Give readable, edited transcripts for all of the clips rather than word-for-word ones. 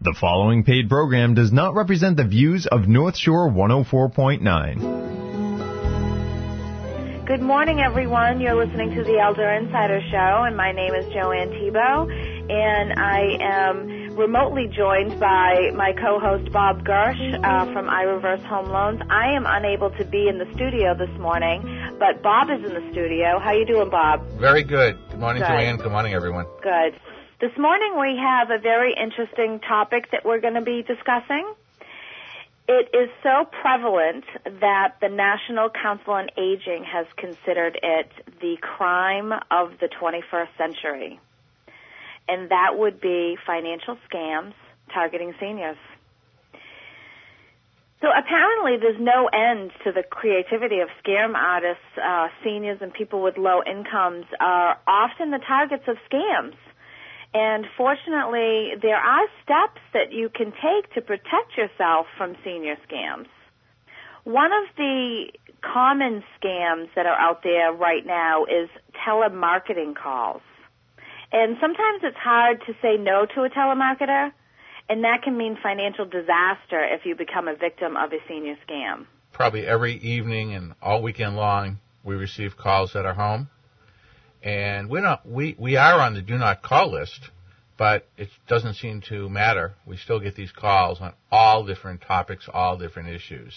The following paid program does not represent the views of North Shore 104.9. Good morning, everyone. You're listening to the Elder Insider Show, and my name is Joanne Tebow, and I am remotely joined by my co-host Bob Gersh from iReverse Home Loans. I am unable to be in the studio this morning, but Bob is in the studio. How you doing, Bob? Very good. Good morning, Joanne. Good morning, everyone. Good. This morning we have a very interesting topic that we're going to be discussing. It is so prevalent that the National Council on Aging has considered it the crime of the 21st century, and that would be financial scams targeting seniors. So apparently there's no end to the creativity of scam artists. Seniors and people with low incomes are often the targets of scams. And fortunately, there are steps that you can take to protect yourself from senior scams. One of the common scams that are out there right now is telemarketing calls. And sometimes it's hard to say no to a telemarketer, and that can mean financial disaster if you become a victim of a senior scam. Probably every evening and all weekend long, we receive calls at our home. And we are on the do not call list, but it doesn't seem to matter. We still get these calls on all different topics, all different issues.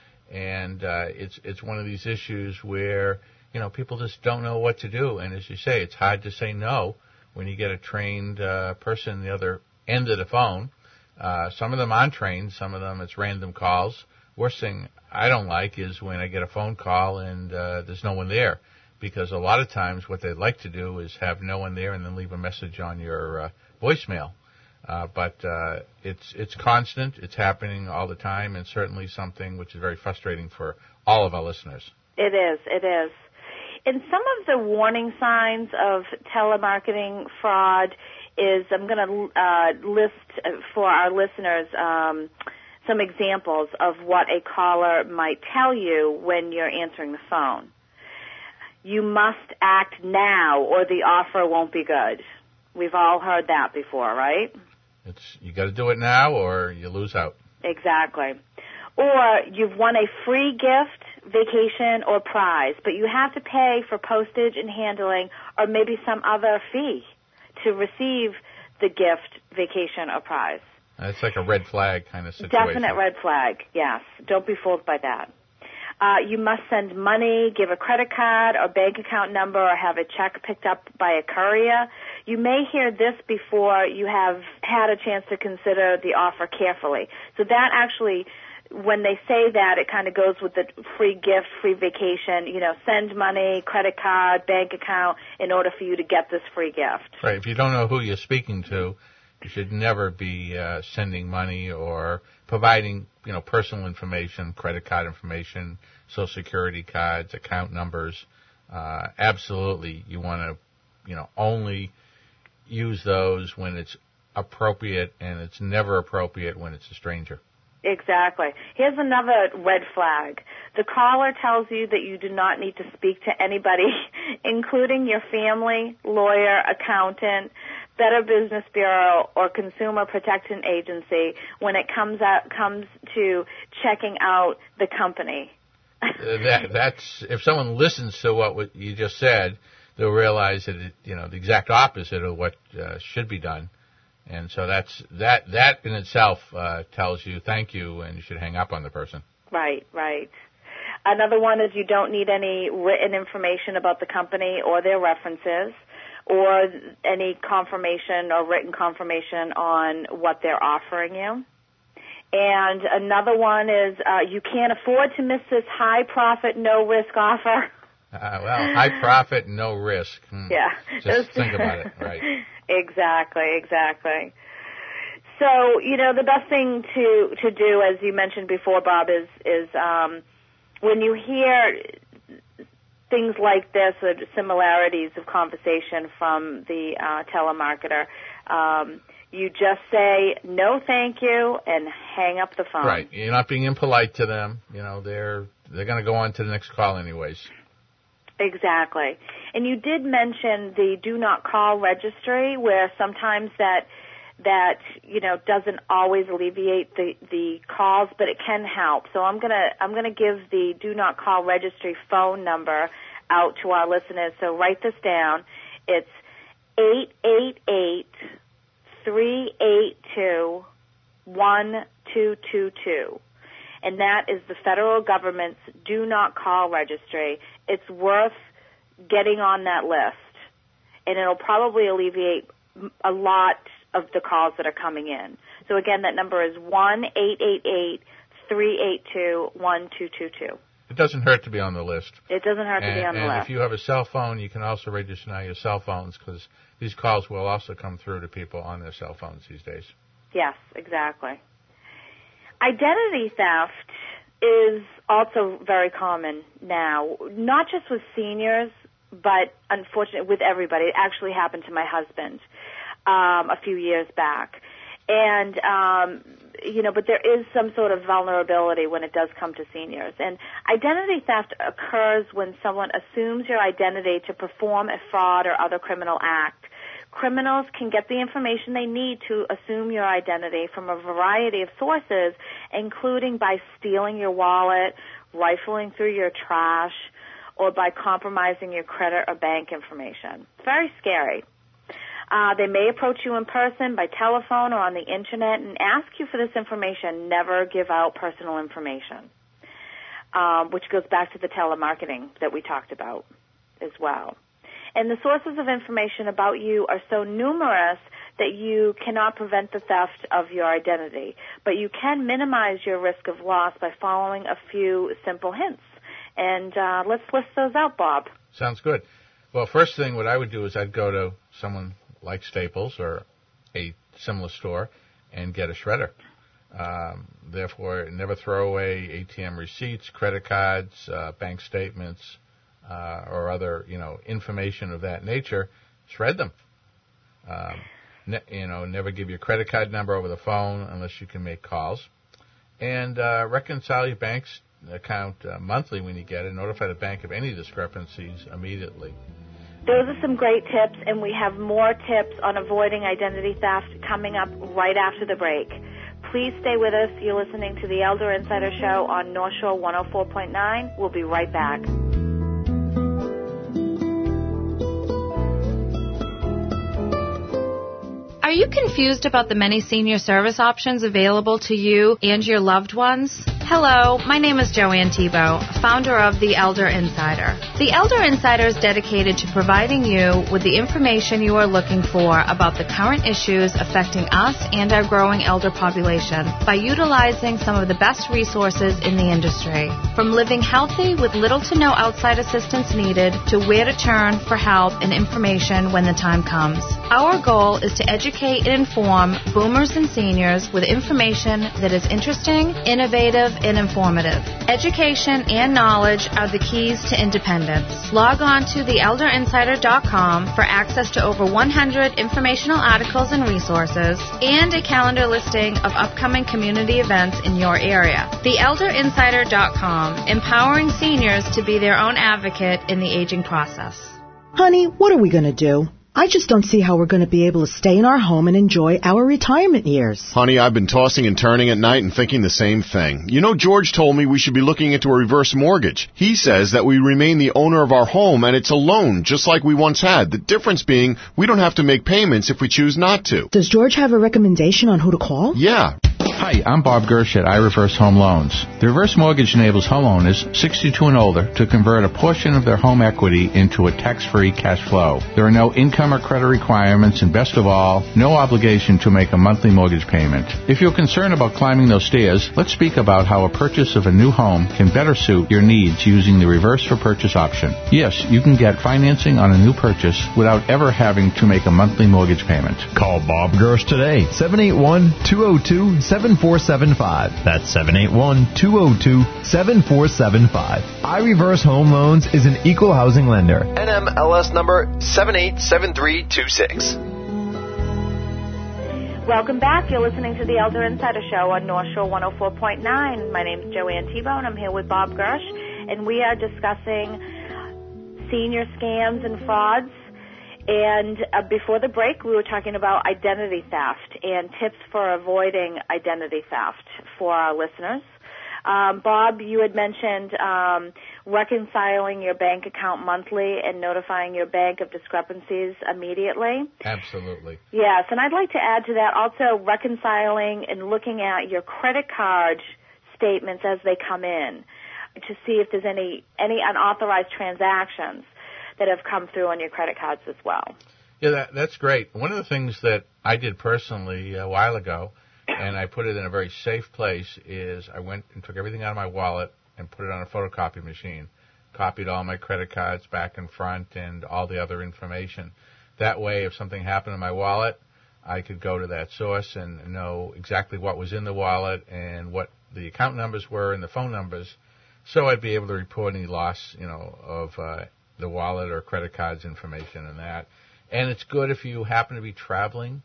And it's one of these issues where, people just don't know what to do. And as you say, it's hard to say no when you get a trained person on the other end of the phone. Some of them aren't trained, some of them it's random calls. Worst thing I don't like is when I get a phone call and there's no one there. Because a lot of times what they'd like to do is have no one there and then leave a message on your voicemail. But it's constant. It's happening all the time, and certainly something which is very frustrating for all of our listeners. It is. And some of the warning signs of telemarketing fraud is, I'm going to list for our listeners some examples of what a caller might tell you when you're answering the phone. You must act now or the offer won't be good. We've all heard that before, right? You got to do it now or you lose out. Exactly. Or you've won a free gift, vacation, or prize, but you have to pay for postage and handling or maybe some other fee to receive the gift, vacation, or prize. It's like a red flag kind of situation. Definite red flag, yes. Don't be fooled by that. You must send money, give a credit card or bank account number, or have a check picked up by a courier. You may hear this before you have had a chance to consider the offer carefully. So that actually, when they say that, it kind of goes with the free gift, free vacation, send money, credit card, bank account in order for you to get this free gift. Right. If you don't know who you're speaking to, you should never be sending money or providing, personal information, credit card information, Social Security cards, account numbers. Absolutely, you want to, only use those when it's appropriate, and it's never appropriate when it's a stranger. Exactly. Here's another red flag. The caller tells you that you do not need to speak to anybody, including your family, lawyer, accountant, Better Business Bureau, or Consumer Protection Agency when it comes to checking out the company. That's if someone listens to what you just said, they'll realize that the exact opposite of what should be done. And so that in itself tells you thank you, and you should hang up on the person. Right. Another one is you don't need any written information about the company or their references, or any confirmation or written confirmation on what they're offering you. And another one is you can't afford to miss this high profit, no risk offer. High profit, no risk. Yeah. Just think about it, right? Exactly. So, the best thing to do, as you mentioned before, Bob, is when you hear things like this, or similarities of conversation from the telemarketer, you just say, no, thank you, and hang up the phone. Right. You're not being impolite to them. They're going to go on to the next call anyways. Exactly. And you did mention the do not call registry, where sometimes that that, doesn't always alleviate the calls, but it can help. So I'm gonna give the Do Not Call Registry phone number out to our listeners. So write this down. It's 888-382-1222. And that is the federal government's Do Not Call Registry. It's worth getting on that list, and it'll probably alleviate a lot of the calls that are coming in. So again, that number is 1-888-382-1222. It doesn't hurt to be on the list. It doesn't hurt to be on the list. And if you have a cell phone, you can also register now your cell phones, because these calls will also come through to people on their cell phones these days. Yes, exactly. Identity theft is also very common now, not just with seniors, but unfortunately with everybody. It actually happened to my husband a few years back. And, but there is some sort of vulnerability when it does come to seniors. And identity theft occurs when someone assumes your identity to perform a fraud or other criminal act. Criminals can get the information they need to assume your identity from a variety of sources, including by stealing your wallet, rifling through your trash, or by compromising your credit or bank information. Very scary. They may approach you in person, by telephone, or on the Internet and ask you for this information. Never give out personal information, which goes back to the telemarketing that we talked about as well. And the sources of information about you are so numerous that you cannot prevent the theft of your identity. But you can minimize your risk of loss by following a few simple hints. And let's list those out, Bob. Sounds good. Well, first thing, what I would do is I'd go to someone like Staples or a similar store and get a shredder. Therefore, never throw away ATM receipts, credit cards, bank statements, or other, information of that nature. Shred them. Never give your credit card number over the phone unless you can make calls. And reconcile your bank's account monthly when you get it. Notify the bank of any discrepancies immediately. Those are some great tips, and we have more tips on avoiding identity theft coming up right after the break. Please stay with us. You're listening to the Elder Insider Show on North Shore 104.9. We'll be right back. Are you confused about the many senior service options available to you and your loved ones? Hello, my name is Joanne Tebow, founder of The Elder Insider. The Elder Insider is dedicated to providing you with the information you are looking for about the current issues affecting us and our growing elder population by utilizing some of the best resources in the industry. From living healthy with little to no outside assistance needed to where to turn for help and information when the time comes. Our goal is to educate and inform boomers and seniors with information that is interesting, innovative, and informative. Education and knowledge are the keys to independence. Log on to theelderinsider.com for access to over 100 informational articles and resources and a calendar listing of upcoming community events in your area. Theelderinsider.com, empowering seniors to be their own advocate in the aging process. Honey, what are we going to do? I just don't see how we're going to be able to stay in our home and enjoy our retirement years. Honey, I've been tossing and turning at night and thinking the same thing. You know, George told me we should be looking into a reverse mortgage. He says that we remain the owner of our home and it's a loan, just like we once had. The difference being we don't have to make payments if we choose not to. Does George have a recommendation on who to call? Yeah. Hi, I'm Bob Gersh at iReverse Home Loans. The reverse mortgage enables homeowners 62 and older to convert a portion of their home equity into a tax-free cash flow. There are no income or credit requirements, and best of all, no obligation to make a monthly mortgage payment. If you're concerned about climbing those stairs, let's speak about how a purchase of a new home can better suit your needs using the reverse for purchase option. Yes, you can get financing on a new purchase without ever having to make a monthly mortgage payment. Call Bob Gersh today, 781-202-7475. That's 781-202-7475. iReverse Home Loans is an equal housing lender. NMLS number 787326. Welcome back. You're listening to the Elder Insider Show on North Shore 104.9. My name is Joanne Tebow, and I'm here with Bob Gersh, and we are discussing senior scams and frauds. And before the break, we were talking about identity theft and tips for avoiding identity theft for our listeners. Bob, you had mentioned reconciling your bank account monthly and notifying your bank of discrepancies immediately. Absolutely. Yes, and I'd like to add to that also reconciling and looking at your credit card statements as they come in to see if there's any unauthorized transactions that have come through on your credit cards as well. Yeah, that's great. One of the things that I did personally a while ago, and I put it in a very safe place, is I went and took everything out of my wallet and put it on a photocopy machine, copied all my credit cards back and front and all the other information. That way, if something happened in my wallet, I could go to that source and know exactly what was in the wallet and what the account numbers were and the phone numbers, so I'd be able to report any loss, of the wallet or credit cards information and that. And it's good if you happen to be traveling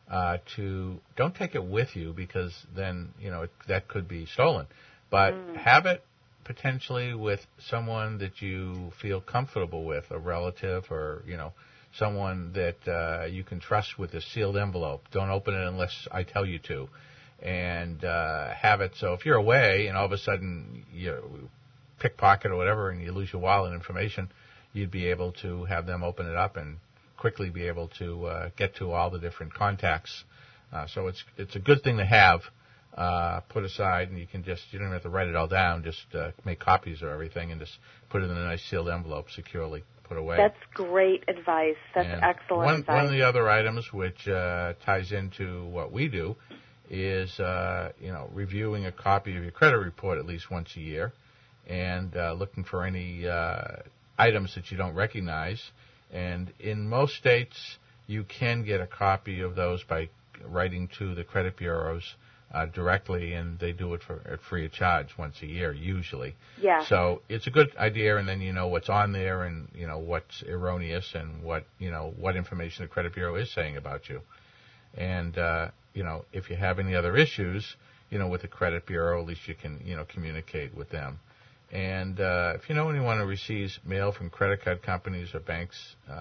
don't take it with you, because then, that could be stolen. But have it potentially with someone that you feel comfortable with, a relative or, someone that you can trust, with a sealed envelope. Don't open it unless I tell you to. And have it so if you're away and all of a sudden you pickpocket or whatever and you lose your wallet information, you'd be able to have them open it up and quickly be able to get to all the different contacts. So it's a good thing to have put aside, and you don't even have to write it all down. Just make copies of everything and just put it in a nice sealed envelope, securely put away. That's great advice. That's excellent advice. One of the other items which ties into what we do is reviewing a copy of your credit report at least once a year, and looking for any items that you don't recognize. And in most states, you can get a copy of those by writing to the credit bureaus directly, and they do it at free of charge once a year, usually. Yeah. So it's a good idea, and then you know what's on there, and what's erroneous, and what information the credit bureau is saying about you. And if you have any other issues, with the credit bureau, at least you can communicate with them. And if you know anyone who receives mail from credit card companies or banks,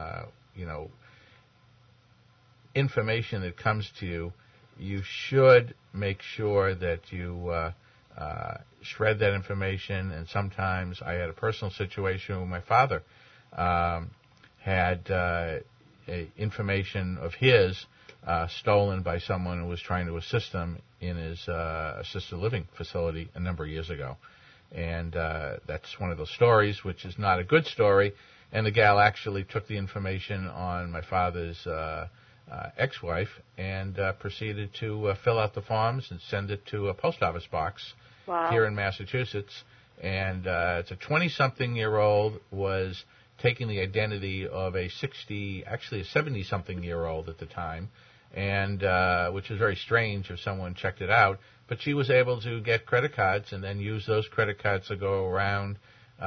information that comes to you, you should make sure that you shred that information. And sometimes I had a personal situation where my father had information of his stolen by someone who was trying to assist him in his assisted living facility a number of years ago. And that's one of those stories which is not a good story. And the gal actually took the information on my father's ex-wife and proceeded to fill out the forms and send it to a post office box here in Massachusetts. And it's a 20-something-year-old was taking the identity of a 70-something-year-old at the time, and which is very strange if someone checked it out. But she was able to get credit cards and then use those credit cards to go around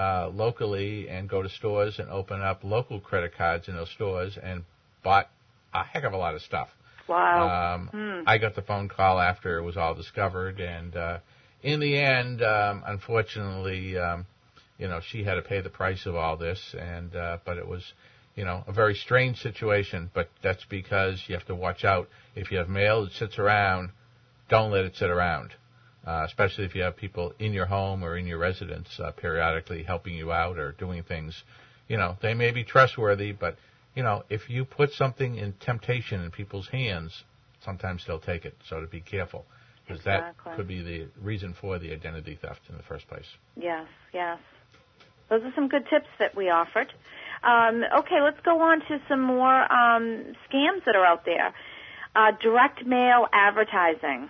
locally and go to stores and open up local credit cards in those stores, and bought a heck of a lot of stuff. Wow. I got the phone call after it was all discovered, and in the end, unfortunately, she had to pay the price of all this, and but it was, a very strange situation. But that's because you have to watch out. If you have mail that sits around, don't let it sit around, especially if you have people in your home or in your residence periodically helping you out or doing things. They may be trustworthy, but, if you put something in temptation in people's hands, sometimes they'll take it. So to be careful, because that could be the reason for the identity theft in the first place. Yes, yes. Those are some good tips that we offered. Okay, let's go on to some more scams that are out there. Direct mail advertising.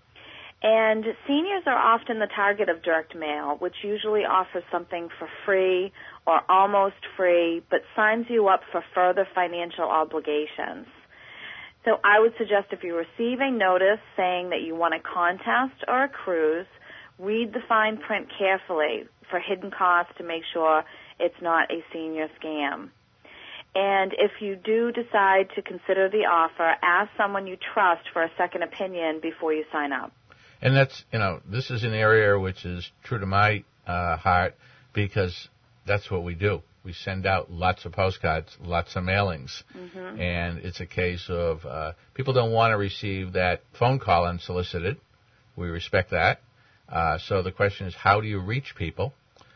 And seniors are often the target of direct mail, which usually offers something for free or almost free, but signs you up for further financial obligations. So I would suggest if you receive a notice saying that you want a contest or a cruise, read the fine print carefully for hidden costs to make sure it's not a senior scam. And if you do decide to consider the offer, ask someone you trust for a second opinion before you sign up. And that's, this is an area which is true to my heart, because that's what we do. We send out lots of postcards, lots of mailings. Mm-hmm. And it's a case of people don't want to receive that phone call unsolicited. We respect that. So the question is, how do you reach people?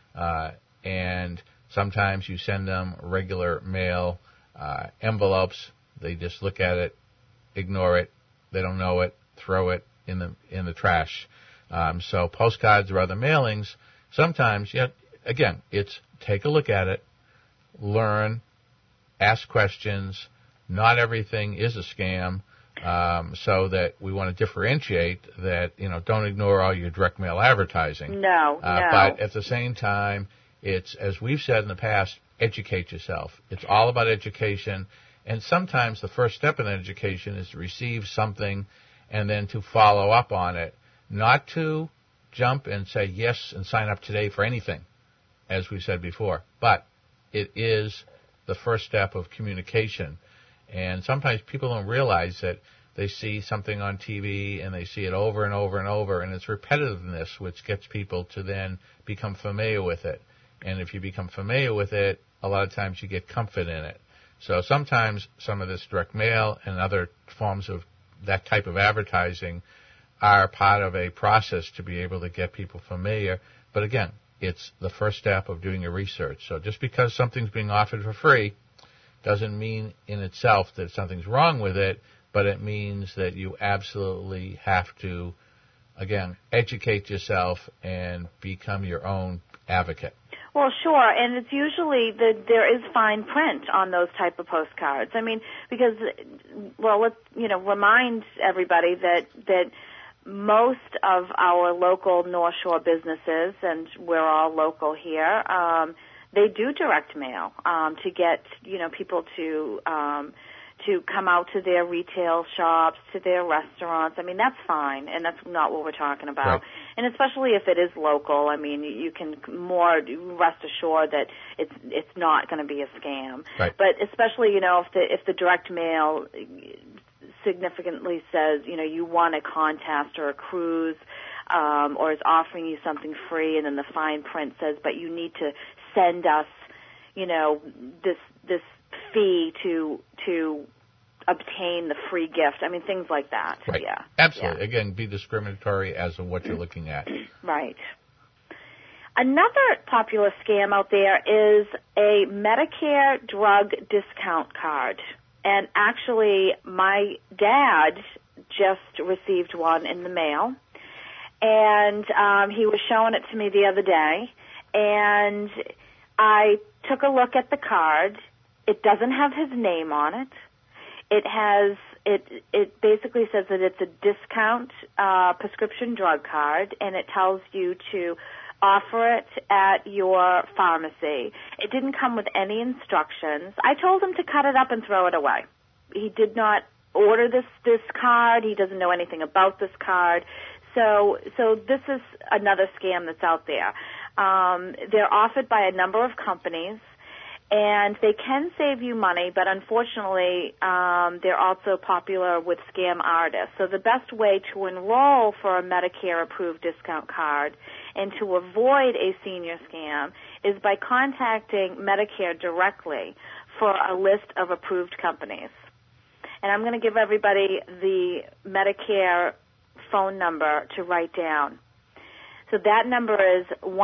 And sometimes you send them regular mail envelopes. They just look at it, ignore it. They don't know it, throw it in the trash. So postcards or other mailings, sometimes, again, it's take a look at it, learn, ask questions. Not everything is a scam, so that we want to differentiate that, don't ignore all your direct mail advertising. No. But at the same time, it's, as we've said in the past, educate yourself. It's all about education. And sometimes the first step in education is to receive something and then to follow up on it, not to jump and say yes and sign up today for anything, as we said before. But it is the first step of communication. And sometimes people don't realize that they see something on TV and they see it over and over and over, and it's repetitiveness which gets people to then become familiar with it. And if you become familiar with it, a lot of times you get comfort in it. So sometimes some of this direct mail and other forms of that type of advertising are part of a process to be able to get people familiar. But again, it's the first step of doing your research. So just because something's being offered for free doesn't mean in itself that something's wrong with it, but it means that you absolutely have to, again, educate yourself and become your own advocate. Well, sure, and it's usually there is fine print on those type of postcards. I mean, because, well, let's, remind everybody that most of our local North Shore businesses, and we're all local here, they do direct mail to get, people to come out to their retail shops, to their restaurants. I mean, that's fine, and that's not what we're talking about. Right. And especially if it is local, I mean, you can more rest assured that it's not going to be a scam. Right. But especially, if the direct mail significantly says, you want a contest or a cruise, or is offering you something free, and then the fine print says, but you need to send us, this fee to obtain the free gift. I mean, things like that. Right. Yeah. Absolutely. Yeah. Again, be discriminatory as to what you're looking at. Right. Another popular scam out there is a Medicare drug discount card. And actually, my dad just received one in the mail. And he was showing it to me the other day. And I took a look at the card. It doesn't have his name on it. It basically says that it's a discount prescription drug card, and it tells you to offer it at your pharmacy. It didn't come with any instructions. I told him to cut it up and throw it away. He did not order this card. He doesn't know anything about this card. So this is another scam that's out there. They're offered by a number of companies, and they can save you money, but unfortunately, they're also popular with scam artists. So the best way to enroll for a Medicare-approved discount card and to avoid a senior scam is by contacting Medicare directly for a list of approved companies. And I'm going to give everybody the Medicare phone number to write down. So that number is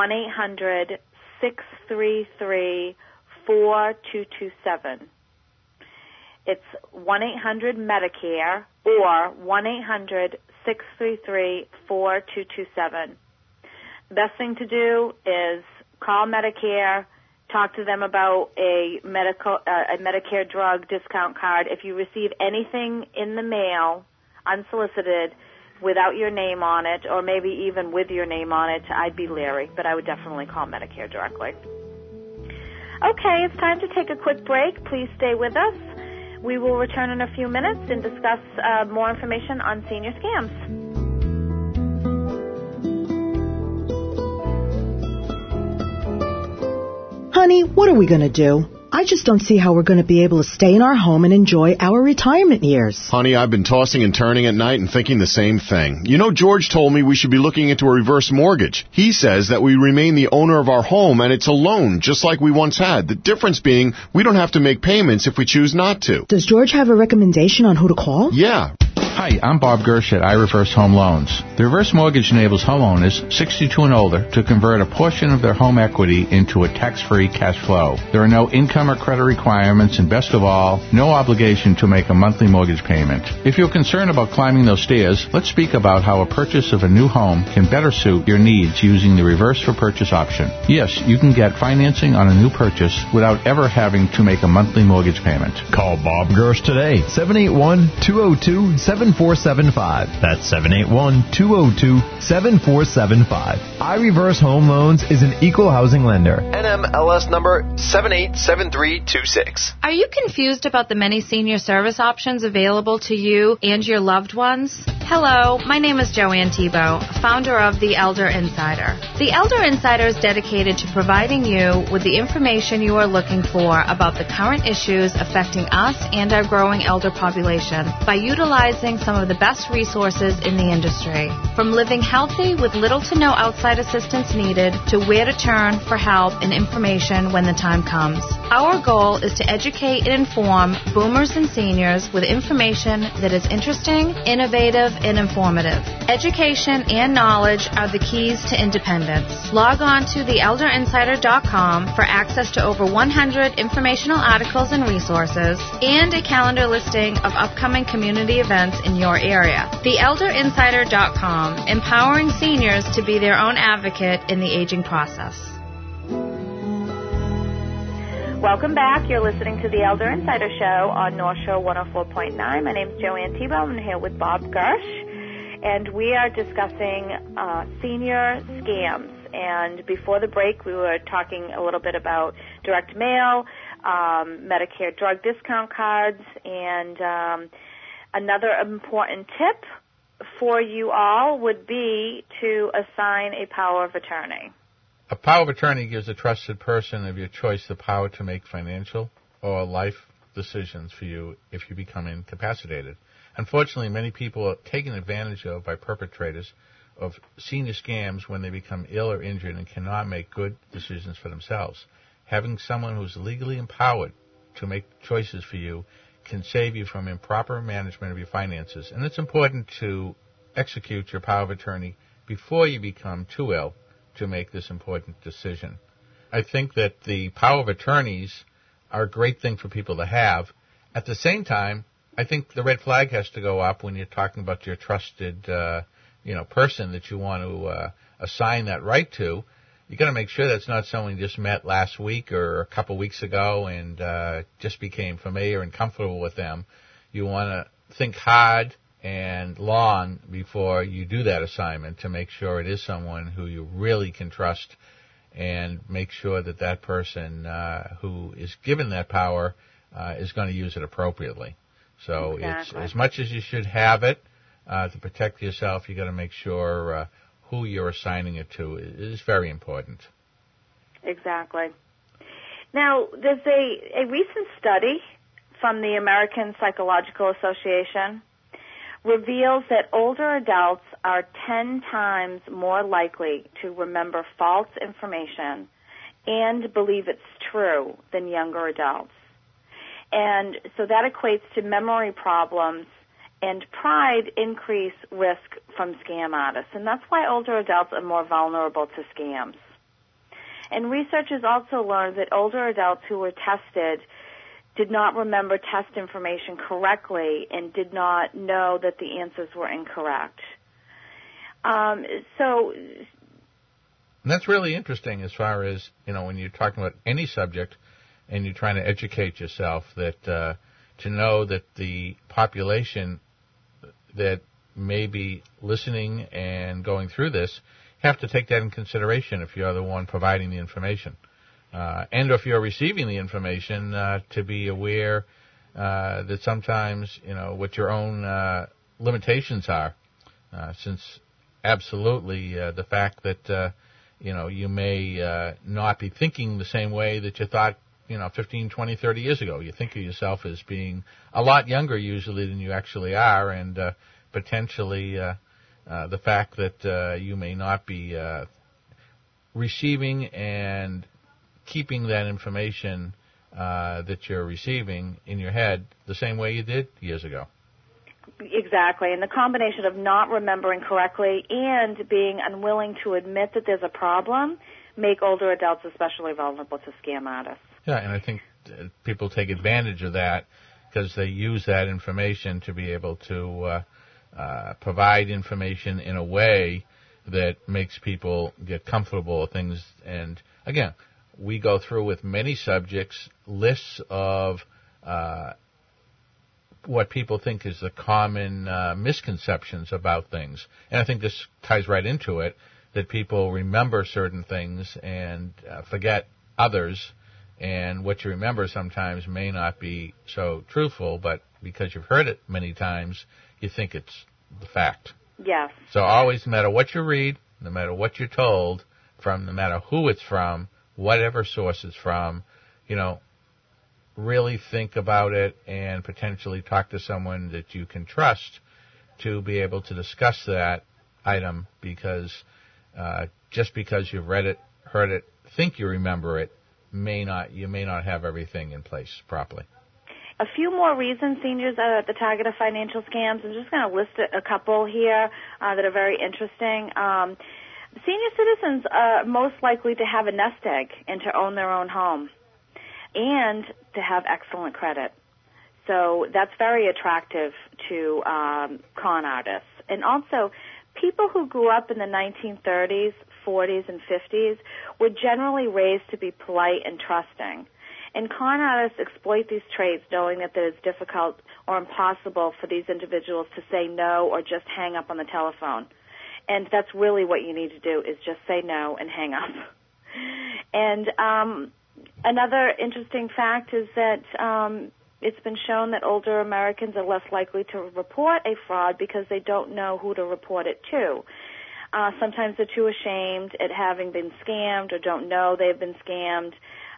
1-800-633-4227. It's 1-800-MEDICARE or 1-800-633-4227. The best thing to do is call Medicare, talk to them about a Medicare drug discount card. If you receive anything in the mail unsolicited without your name on it, or maybe even with your name on it, I'd be leery, but I would definitely call Medicare directly. Okay, it's time to take a quick break. Please stay with us. We will return in a few minutes and discuss more information on senior scams. Honey, what are we going to do? I just don't see how we're going to be able to stay in our home and enjoy our retirement years. Honey, I've been tossing and turning at night and thinking the same thing. You know, George told me we should be looking into a reverse mortgage. He says that we remain the owner of our home and it's a loan, just like we once had. The difference being we don't have to make payments if we choose not to. Does George have a recommendation on who to call? Yeah. Hi, I'm Bob Gersh at iReverse Home Loans. The reverse mortgage enables homeowners 62 and older to convert a portion of their home equity into a tax-free cash flow. There are no income or credit requirements, and best of all, no obligation to make a monthly mortgage payment. If you're concerned about climbing those stairs, let's speak about how a purchase of a new home can better suit your needs using the reverse for purchase option. Yes, you can get financing on a new purchase without ever having to make a monthly mortgage payment. Call Bob Gersh today, 781-202-7475. That's 781-202-7475. iReverse Home Loans is an equal housing lender. NMLS number 787326. Are you confused about the many senior service options available to you and your loved ones? Hello, my name is Joanne Tebow, founder of The Elder Insider. The Elder Insider is dedicated to providing you with the information you are looking for about the current issues affecting us and our growing elder population by utilizing some of the best resources in the industry. From living healthy with little to no outside assistance needed to where to turn for help and information when the time comes. Our goal is to educate and inform boomers and seniors with information that is interesting, innovative, and informative. Education and knowledge are the keys to independence. Log on to theelderinsider.com for access to over 100 informational articles and resources and a calendar listing of upcoming community events in your area. Theelderinsider.com, empowering seniors to be their own advocate in the aging process. Welcome back. You're listening to the Elder Insider Show on North Shore 104.9. My name is Joanne Tebow. I'm here with Bob Gersh, and we are discussing senior scams. And before the break, we were talking a little bit about direct mail, Medicare drug discount cards, and another important tip for you all would be to assign a power of attorney. A power of attorney gives a trusted person of your choice the power to make financial or life decisions for you if you become incapacitated. Unfortunately, many people are taken advantage of by perpetrators of senior scams when they become ill or injured and cannot make good decisions for themselves. Having someone who's legally empowered to make choices for you can save you from improper management of your finances. And it's important to execute your power of attorney before you become too ill to make this important decision. I think that the power of attorneys are a great thing for people to have. At the same time, I think the red flag has to go up when you're talking about your trusted, person that you want to assign that right to. You got to make sure that's not someone you just met last week or a couple weeks ago and just became familiar and comfortable with them. You want to think hard and long before you do that assignment to make sure it is someone who you really can trust, and make sure that that person who is given that power is going to use it appropriately. So Exactly. It's as much as you should have it to protect yourself, you got to make sure who you're assigning it to is very important. Exactly. Now, there's a recent study from the American Psychological Association reveals that older adults are 10 times more likely to remember false information and believe it's true than younger adults. And so that equates to memory problems and pride increase risk from scam artists. And that's why older adults are more vulnerable to scams. And researchers also learned that older adults who were tested did not remember test information correctly and did not know that the answers were incorrect. And that's really interesting as far as, when you're talking about any subject and you're trying to educate yourself, that to know that the population that may be listening and going through this have to take that in consideration if you're the one providing the information. And if you're receiving the information, to be aware that sometimes, what your own limitations are, since absolutely the fact that, you may not be thinking the same way that you thought 15, 20, 30 years ago. You think of yourself as being a lot younger usually than you actually are, and potentially the fact that you may not be receiving and keeping that information that you're receiving in your head the same way you did years ago. Exactly, and the combination of not remembering correctly and being unwilling to admit that there's a problem make older adults especially vulnerable to scam artists. Yeah, and I think people take advantage of that because they use that information to be able to provide information in a way that makes people get comfortable with things. And again, we go through with many subjects lists of what people think is the common misconceptions about things. And I think this ties right into it, that people remember certain things and forget others. And what you remember sometimes may not be so truthful, but because you've heard it many times, you think it's the fact. Yes. So always, no matter what you read, no matter what you're told, no matter who it's from, whatever source it's from, really think about it and potentially talk to someone that you can trust to be able to discuss that item, because just because you've read it, heard it, think you remember it, you may not have everything in place properly. A few more reasons seniors are at the target of financial scams. I'm just going to list a couple here that are very interesting. Senior citizens are most likely to have a nest egg and to own their own home and to have excellent credit. So that's very attractive to con artists. And also, people who grew up in the 1930s, 40s, and 50s were generally raised to be polite and trusting. And con artists exploit these traits knowing that it is difficult or impossible for these individuals to say no or just hang up on the telephone. And that's really what you need to do, is just say no and hang up. And another interesting fact is that it's been shown that older Americans are less likely to report a fraud because they don't know who to report it to. Sometimes they're too ashamed at having been scammed or don't know they've been scammed.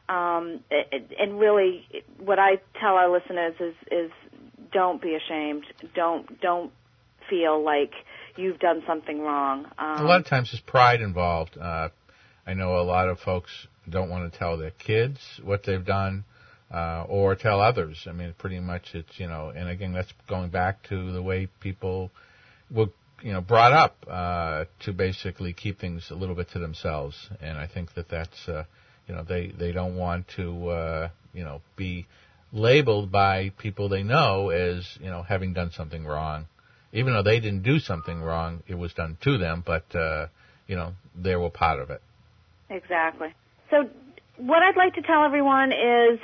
And really, what I tell our listeners is don't be ashamed. Don't feel like you've done something wrong. A lot of times there's pride involved. I know a lot of folks don't want to tell their kids what they've done or tell others. I mean, pretty much it's, and again, that's going back to the way people were, brought up to basically keep things a little bit to themselves. And I think that's, they don't want to, be labeled by people they know as, having done something wrong. Even though they didn't do something wrong, it was done to them, but, they were part of it. Exactly. So what I'd like to tell everyone is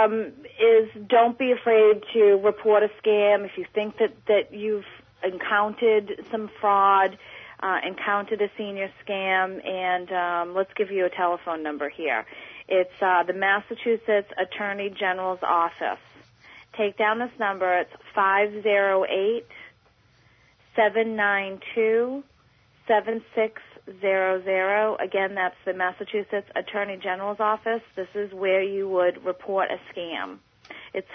don't be afraid to report a scam. If you think that you've encountered some fraud, encountered a senior scam, and let's give you a telephone number here. It's the Massachusetts Attorney General's office. Take down this number. It's 508-792-7600. Again, that's the Massachusetts Attorney General's office. This is where you would report a scam. It's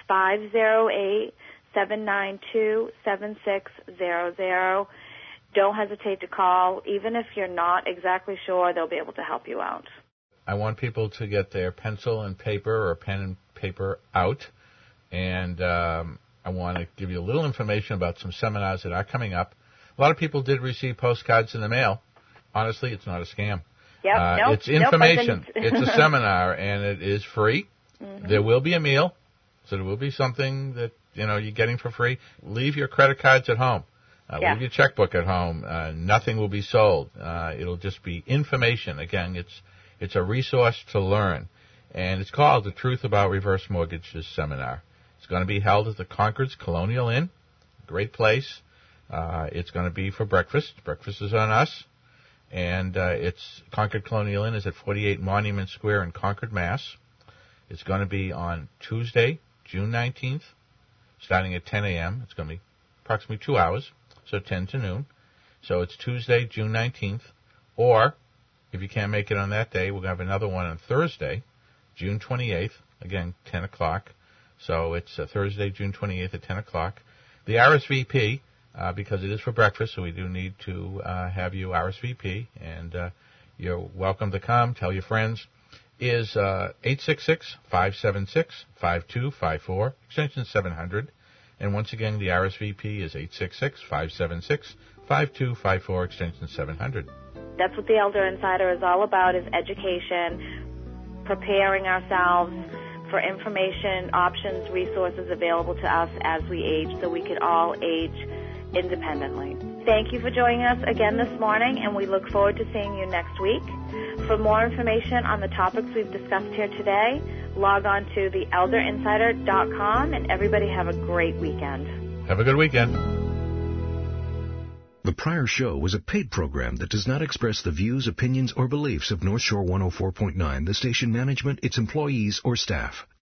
508-792-7600. Don't hesitate to call. Even if you're not exactly sure, they'll be able to help you out. I want people to get their pencil and paper or pen and paper out, and I want to give you a little information about some seminars that are coming up. A lot of people did receive postcards in the mail. Honestly, it's not a scam. Yep, it's information. It's a seminar, and it is free. Mm-hmm. There will be a meal, so there will be something that you're getting for free. Leave your credit cards at home. Leave your checkbook at home. Nothing will be sold. It'll just be information. Again, it's a resource to learn, and it's called The Truth About Reverse Mortgages Seminar. It's going to be held at the Concord's Colonial Inn. Great place. It's going to be for breakfast. Breakfast is on us. And it's Concord Colonial Inn is at 48 Monument Square in Concord, Mass. It's going to be on Tuesday, June 19th, starting at 10 a.m. It's going to be approximately 2 hours, so 10 to noon. So it's Tuesday, June 19th. Or, if you can't make it on that day, we're going to have another one on Thursday, June 28th, again, 10 o'clock. So it's Thursday, June 28th at 10 o'clock. The RSVP, because it is for breakfast, so we do need to have you RSVP, and you're welcome to come. Tell your friends. Is 866-576-5254, extension 700. And once again, the RSVP is 866-576-5254, extension 700. That's what the Elder Insider is all about, is education, preparing ourselves for information, options, resources available to us as we age, so we could all age independently. Thank you for joining us again this morning, and we look forward to seeing you next week. For more information on the topics we've discussed here today, log on to theelderinsider.com, and everybody have a great weekend. Have a good weekend. The prior show was a paid program that does not express the views, opinions, or beliefs of North Shore 104.9, the station management, its employees, or staff.